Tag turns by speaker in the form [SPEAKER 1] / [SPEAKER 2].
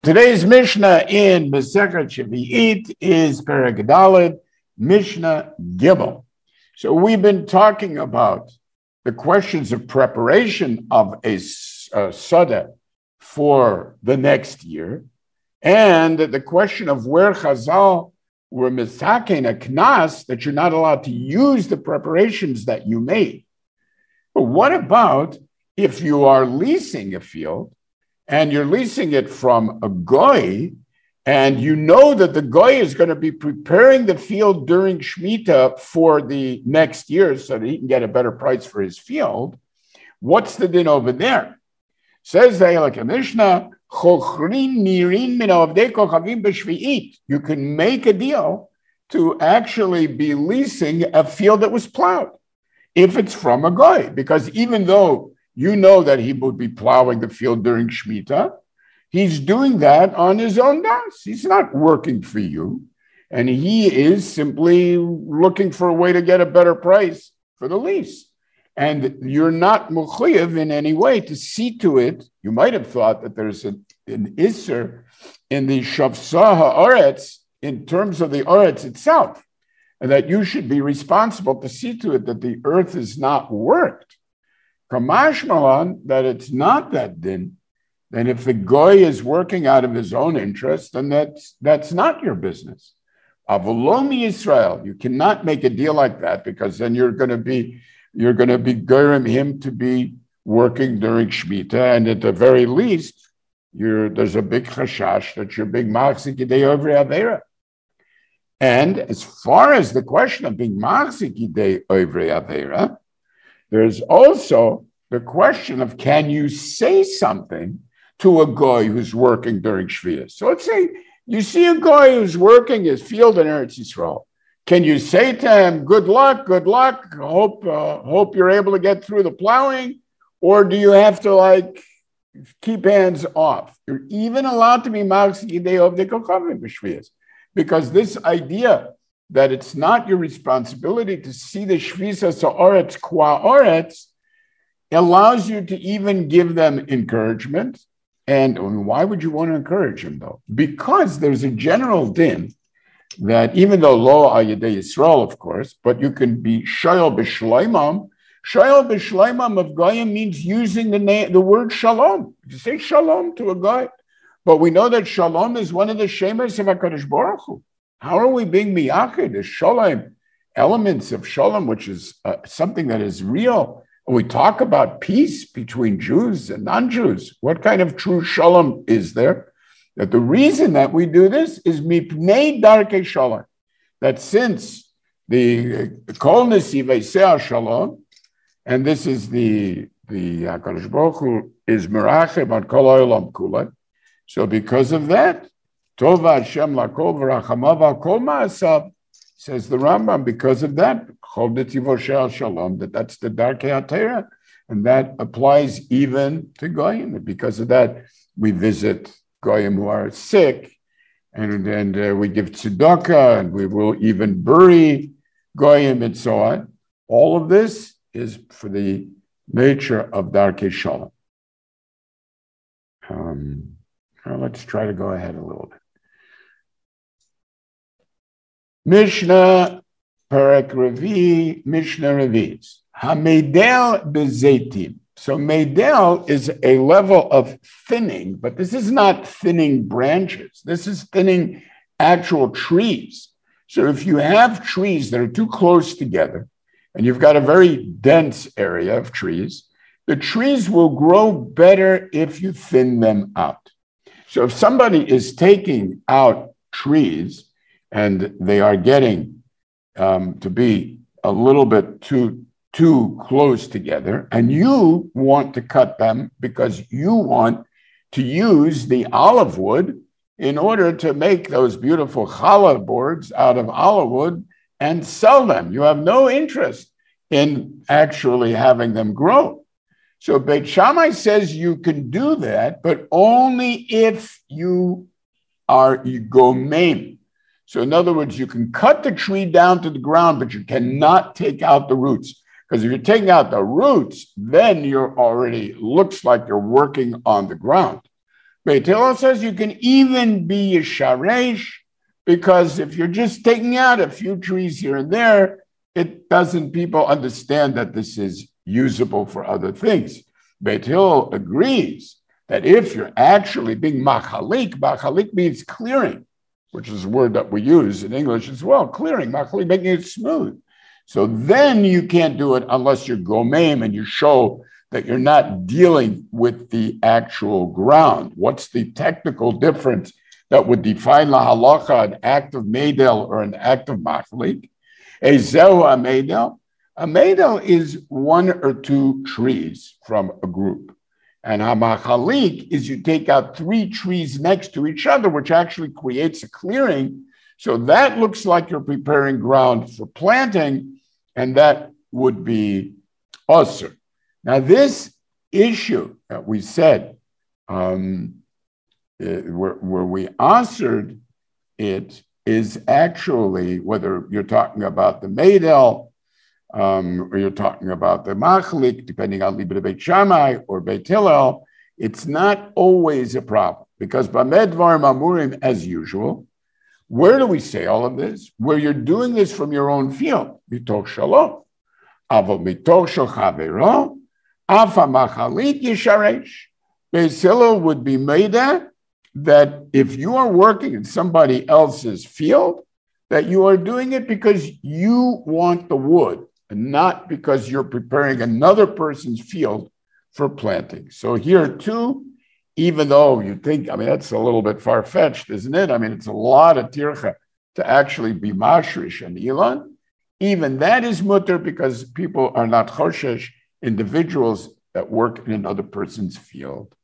[SPEAKER 1] Today's Mishnah in Masechet Shvi'it is Perek Daled, Mishnah Gimel. So we've been talking about the questions of preparation of a Sadeh for the next year, and the question of where Chazal were misaken a knas, that you're not allowed to use the preparations that you made. But what about if you are leasing a field and you're leasing it from a goy, and you know that the goy is going to be preparing the field during Shemitah for the next year so that he can get a better price for his field? What's the din over there? Says the Halakha Mishnah, you can make a deal to actually be leasing a field that was plowed if it's from a goy, because even though you know that he would be plowing the field during Shemitah, he's doing that on his own das. He's not working for you, and he is simply looking for a way to get a better price for the lease. And you're not mechuyev in any way to see to it. You might have thought that there's an isser in the shavsah haaretz in terms of the aretz itself, and that you should be responsible to see to it that the earth is not worked. Kamash malan, that it's not that din, then if the goy is working out of his own interest, then that's not your business. Avolomi Israel, you cannot make a deal like that, because then you're going to be goyim him to be working during Shemitah, and at the very least, there's a big chashash that you're being machzik yidei ovri avera. And as far as the question of being machzik yidei ovri avera, there's also the question of, can you say something to a goy who's working during Shviyah? So let's say you see a goy who's working his field in Eretz Yisrael. Can you say to him, good luck, hope you're able to get through the plowing? Or do you have to keep hands off? You're even allowed to be machzik yidei ovdei kochavim b'shviyas, because this idea that it's not your responsibility to see the shvisas haaretz qua aretz allows you to even give them encouragement. And why would you want to encourage them, though? Because there's a general din that even though lo al yedei Yisrael, of course, but you can be shayol b'shleimam. Shayol b'shleimam of goyim means using the word shalom. You say shalom to a goy, but we know that shalom is one of the shemas of HaKadosh Baruch Hu. How are we being miyachid, the shalom, elements of shalom, which is something that is real? We talk about peace between Jews and non-Jews. What kind of true shalom is there? That the reason that we do this is mipnei darkei shalom. That since the kol nesivei se'ah shalom, and this is the HaKadosh Baruch Hu is merachem on kol ha'olam kula. So because of that, Tova Hashem lakol v'rachamav al kol ma'asav, says the Rambam, because of that, chol netivo she'al shalom, that's the darkei HaTorah, and that applies even to goyim. Because of that, we visit goyim who are sick, and we give tzedakah, and we will even bury goyim, and so on. All of this is for the nature of darkei shalom. Let's try to go ahead a little bit. Mishnah Perek Revi, Mishnah Revi's Hamedel bezeitim. So meidel is a level of thinning, but this is not thinning branches. This is thinning actual trees. So if you have trees that are too close together, and you've got a very dense area of trees, the trees will grow better if you thin them out. So if somebody is taking out trees and they are getting to be a little bit too close together, and you want to cut them because you want to use the olive wood in order to make those beautiful challah boards out of olive wood and sell them. You have no interest in actually having them grow. So Beit Shammai says you can do that, but only if you are gomeim. So in other words, you can cut the tree down to the ground, but you cannot take out the roots. Because if you're taking out the roots, then you're already, looks like you're working on the ground. Beit Hillel says you can even be a sharesh, because if you're just taking out a few trees here and there, it doesn't, people understand that this is usable for other things. Beit Hillel agrees that if you're actually being machalik means clearing, which is a word that we use in English as well, clearing, machalik, making it smooth. So then you can't do it unless you're gomem and you show that you're not dealing with the actual ground. What's the technical difference that would define la halacha, an act of meidel or an act of machlik? Ezeu a meidel. A meidel is one or two trees from a group. And hamachalik is you take out three trees next to each other, which actually creates a clearing. So that looks like you're preparing ground for planting, and that would be usr. Now, this issue that we said, where we answered it, is actually whether you're talking about the meidel or you're talking about the machlik, depending on Libra Beit Shammai or Beit Hillel, it's not always a problem, because Bamed Dvarim Amurim, as usual, where do we say all of this? Where you're doing this from your own field, mitoch shalom, aval mitoch shel chavero, afa machalik yisharesh. Beis Hillel would be made that if you are working in somebody else's field, that you are doing it because you want the wood and not because you're preparing another person's field for planting. So here too, even though you think, I mean, that's a little bit far-fetched, isn't it? I mean, it's a lot of tircha to actually be mashrish and ilan. Even that is mutter because people are not choshesh, individuals that work in another person's field.